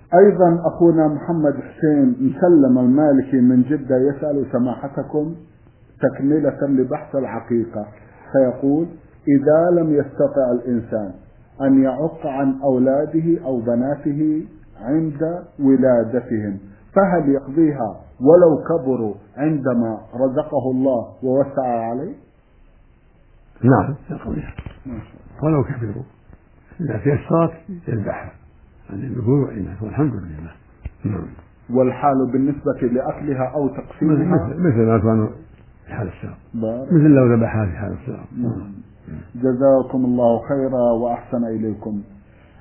أيضا أخونا محمد حسين مسلم المالكي من جدة يسأل سماحتكم تكملة لبحث العقيقة، فيقول: إذا لم يستطع الإنسان أن يعق عن أولاده أو بناته عند ولادتهم، فهل يقضيها ولو كبروا عندما رزقه الله ووسع عليه؟ نعم يقضيها ولو كبروا، إذا تيسرت يذبحها عن النبوة والإناث والحمد لله. نعم. والحال بالنسبة لأكلها أو تقسيمها مثل ما كانوا في حال السلام، مثل لو ذبحها في حال السلام. جزاكم الله خيرا وأحسن إليكم.